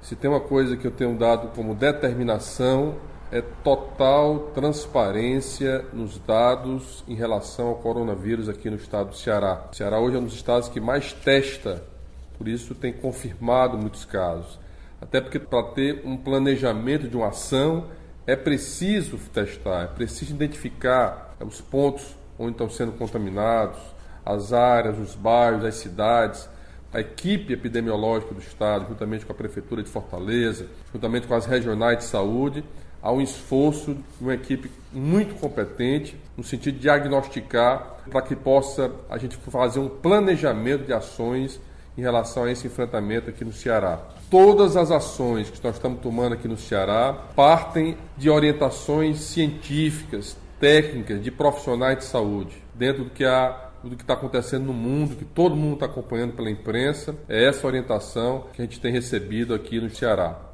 Se tem uma coisa que eu tenho dado como determinação, é total transparência nos dados em relação ao coronavírus aqui no estado do Ceará. O Ceará hoje é um dos estados que mais testa, por isso tem confirmado muitos casos. Até porque para ter um planejamento de uma ação é preciso testar, é preciso identificar os pontos onde estão sendo contaminados, as áreas, os bairros, as cidades. A equipe epidemiológica do estado, juntamente com a Prefeitura de Fortaleza, juntamente com as regionais de saúde, há um esforço de uma equipe muito competente no sentido de diagnosticar para que possa a gente fazer um planejamento de ações em relação a esse enfrentamento aqui no Ceará. Todas as ações que nós estamos tomando aqui no Ceará partem de orientações científicas, técnicas, de profissionais de saúde, dentro do que está acontecendo no mundo, que todo mundo está acompanhando pela imprensa. É essa orientação que a gente tem recebido aqui no Ceará.